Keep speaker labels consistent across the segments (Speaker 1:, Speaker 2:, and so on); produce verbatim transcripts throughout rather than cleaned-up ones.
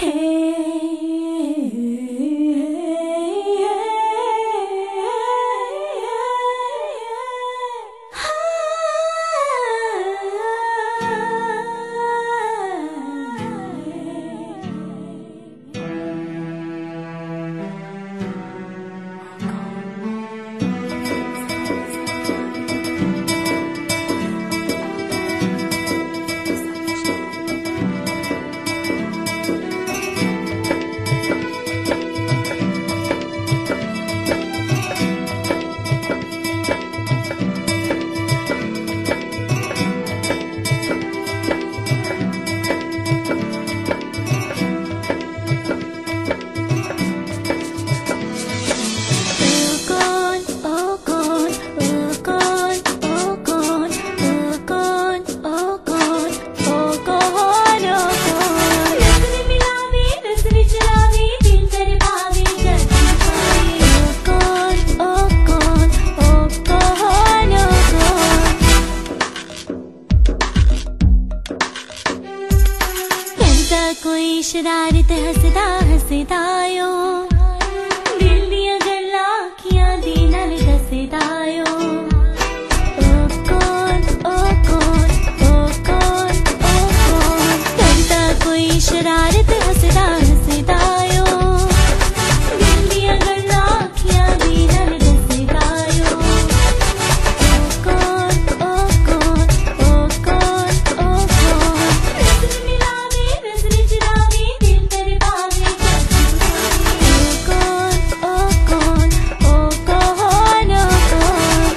Speaker 1: कोई शरारत हसदा हसदायो दिल दिया गल्लां अखियां दी नाल दसदायो ओ कौन ओ कौन ओ कौन ओ कौन करदा कोई शरारत हसदा हसदायो दिल दिया गल्लां अखियां दी नाल दसदायो ओ कौन ओ कौन ओ कौन ओ कौन नजर मिलावे नजर चुरावे दिल तेरे भावे ओ कौन ओ कौन ओ कौन ओ कौन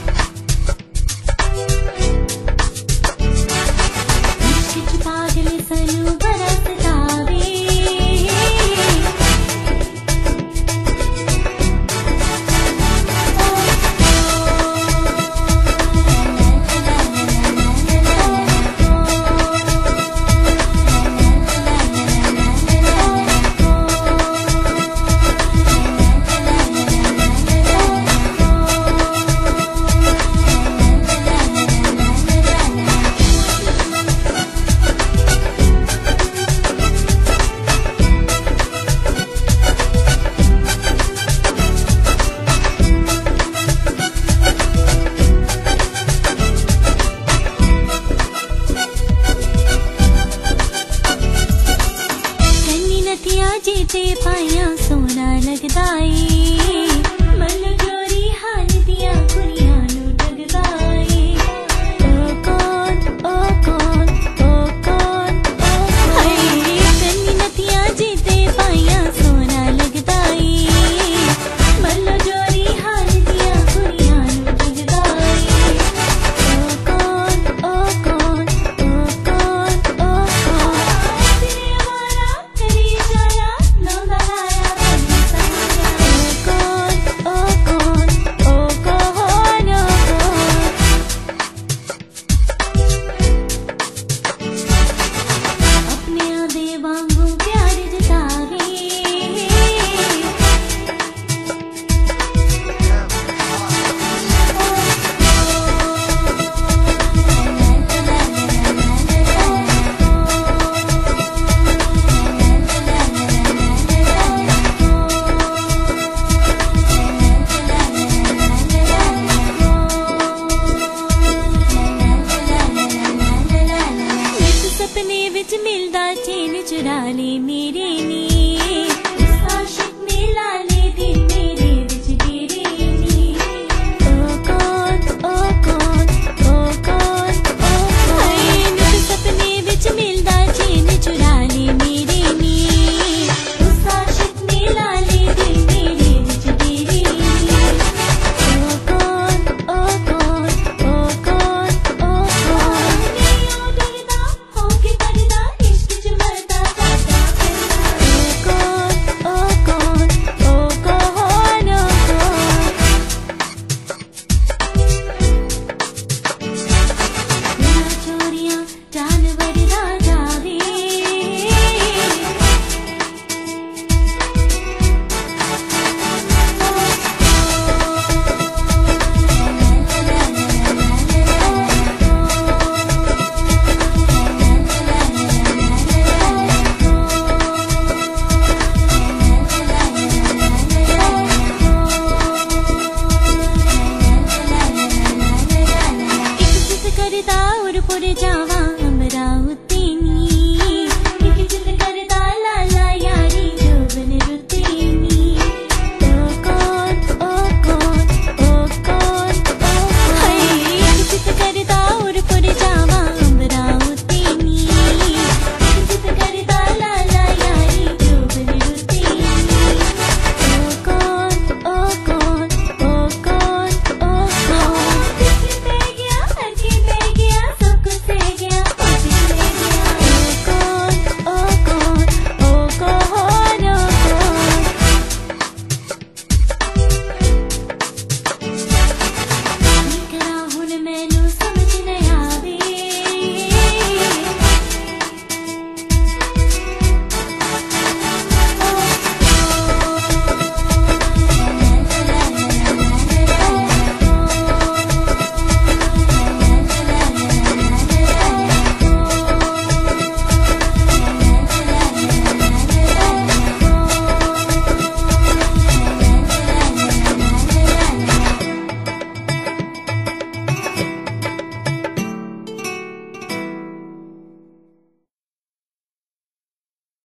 Speaker 1: इश्क च पागल सनू बरसदावे जीते पाया सोना लगदा ए मन जोरी हाल दिया कुड़ियां नू डगदा ए ओ कौन ओ कौन ओ कौन ओ हाय कन्नी नतियां जीते पाया सोना लगदा ए मन जोरी हाल दिया कुड़ियां नू डगदा ए ओ कौन ओ कौन ओ कौन ओ कौन तेरे हमारा तेरी जाना सपने विच मिलदा चैन चुरा ले मेरे नी